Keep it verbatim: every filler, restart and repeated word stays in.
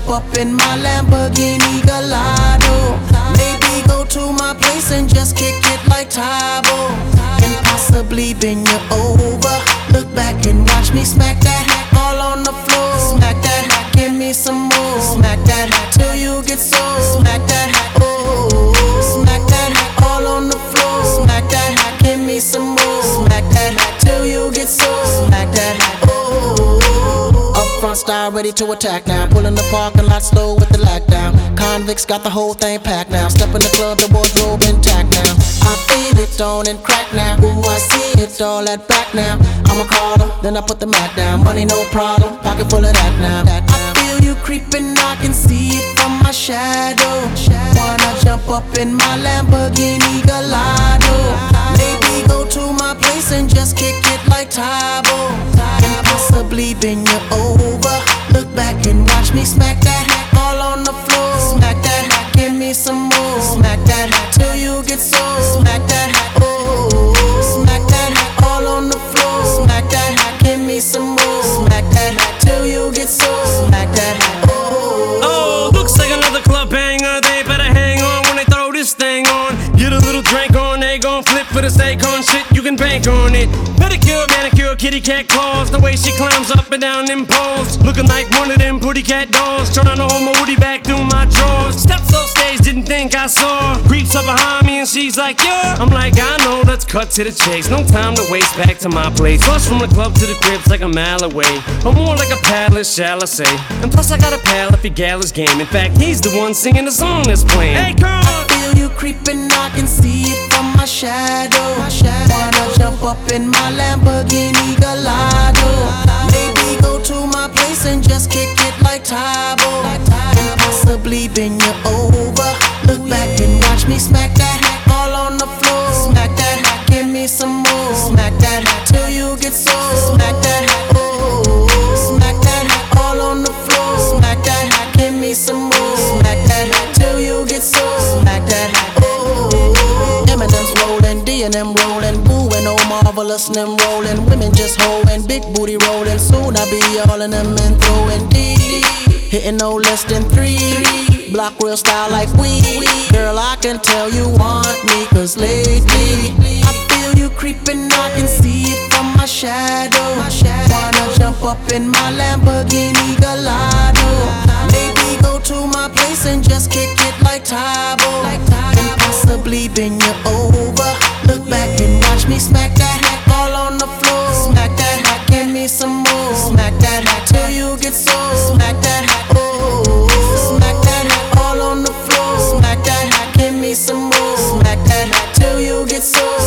jump up in my Lamborghini Gallardo. Maybe go to my place and just kick it like Tybo, and possibly bend you over. Look back and watch me smack that all on the floor. Smack that, give me some more. Smack that till you get sore. Smack that, oh, smack that all on the floor. Smack that, give me some more. Smack that till you get sore. Smack that, oh. Up front style ready to attack now. Pull in the parking lot slow with the lockdown. Convicts got the whole thing packed now. Step in the club, the wardrobe intact now. I feel it on and crack now. Ooh, I see it all at back now. I'ma call her, then I put the mat down. Money no problem, pocket full of that now. I feel you creeping, I can see it from my shadow. Wanna jump up in my Lamborghini Gallardo. Maybe go to my place and just kick it like Tybo, and possibly bend you over. Look back and watch me smack that all on the floor. Smack that, give me some more. Smack that till you get sore. Smack that, oh, smack that all on the floor. Smack that, give me some more. Smack that till you get sore. Smack that, oh. Oh, looks like another club banger. They better hang on when they throw this thing on. Get a little drink on, they gon' flip for the steak on shit. You can bank on it. Pedicure, manicure, kitty cat claws. The way she climbs up and down them poles, looking like one of them pretty cat dolls. Trying to hold my woody back through my drawers. Steps off stage, didn't think I saw. Creeps up behind me and she's like, yeah. I'm like, I know, let's cut to the chase. No time to waste, back to my place. Plus from the club to the crib's like a mile away, or more like a palace, shall I say. And plus I got a pal if he gal is game. In fact, he's the one singing the song that's playing. Hey, come on! Feel you creeping, I can see it from my shadow. Wanna jump up in my Lamborghini Gallardo. Maybe go to my place and just kick it like Tybo, and possibly bend you over. Look back and watch me smack that all on the floor. Smack that, give me some more. Smack that till you get sore. Smack that, oh, smack that all on the floor. Smack that, give me some more. Smack that till you get sore. Smack that, oh. Eminem's rolling, D and M rolling, Boo and oh marvelous and them rolling. Women just holding, big booty rolling. Soon I be all in them and throwing D, hitting no less than three. Block real style like we. Girl, I can tell you want me, cause lately I feel you creeping, I can see it from my shadow. Wanna jump up in my Lamborghini Gallardo. Maybe go to my place and just kick it like Tybo, and possibly bend you over. Look back and watch me smack that all on the floor. Smack that, give me some more. Smack that till you get sore. Smack that, oh, smack that all on the floor. Smack that, give me some more. Smack that till you get sore.